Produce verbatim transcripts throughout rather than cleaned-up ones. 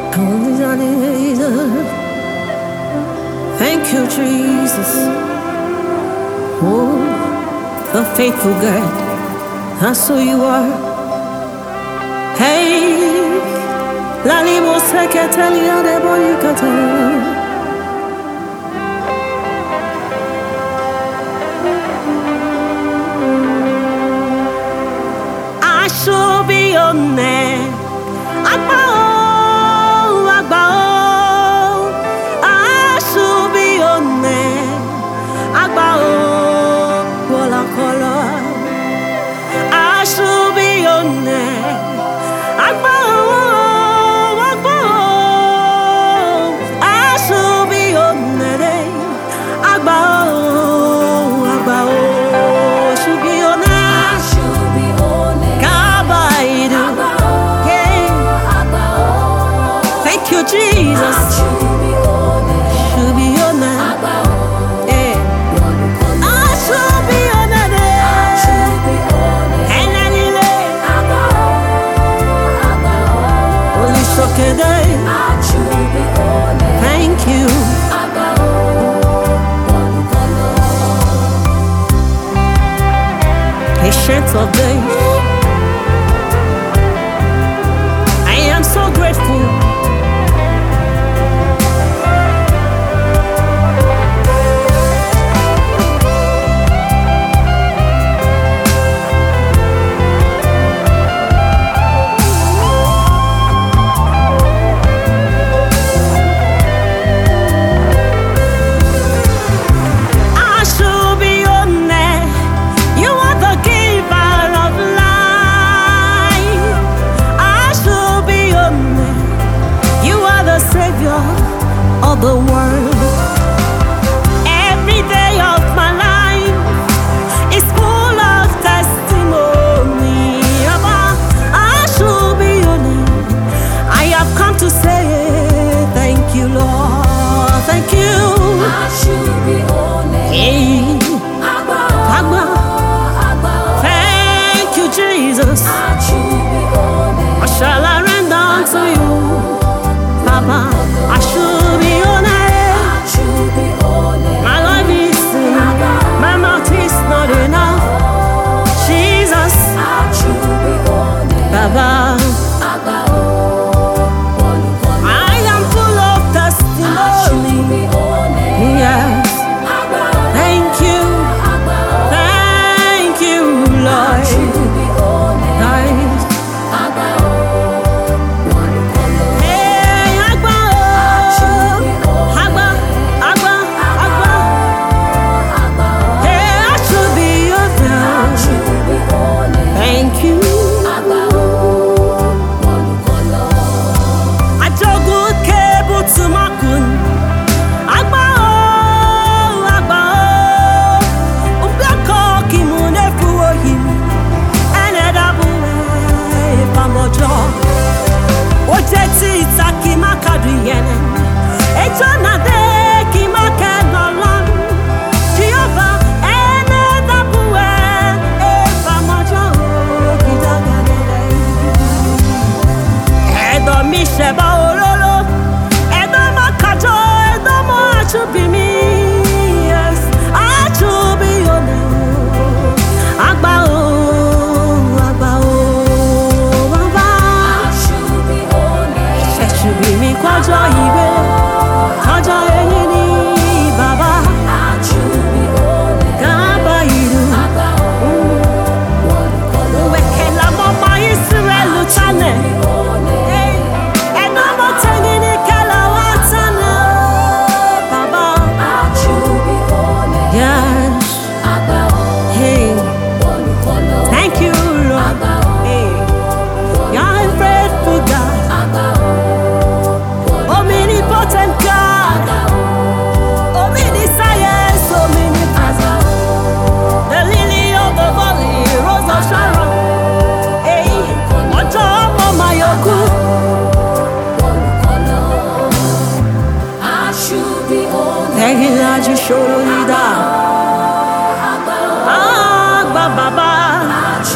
Thank you, Jesus. Oh, the faithful God. That's who you are. Hey, la limo secretaria de bonicata. I should be on there. Agbao, agbao. I should be on there. Agbao, kola kola. I should be on there. Agbao, agbao. I should be on there. Agbao, agbao. Should be on there. Jesus, should be your name. Yeah. I should be your name. And I need it. Only so can I. Thank you. Patient of days. I am so grateful. Of the world, every day of my life is full of testimony. I should be your name. I have come to say thank you, Lord. Thank you. I should be your name. Hey. Agba. Agba. Thank you, Jesus. I should be your name. What shall I render unto you, Papa? I should be your name. My life is enough. My mouth is not enough. Jesus, Baba, I am full of testimony. Yes, thank you, thank you, Lord.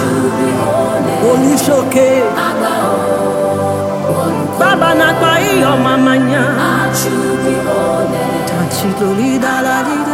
Baba na kwa iyo mamanya. Achubi ole. Tachidoli dala di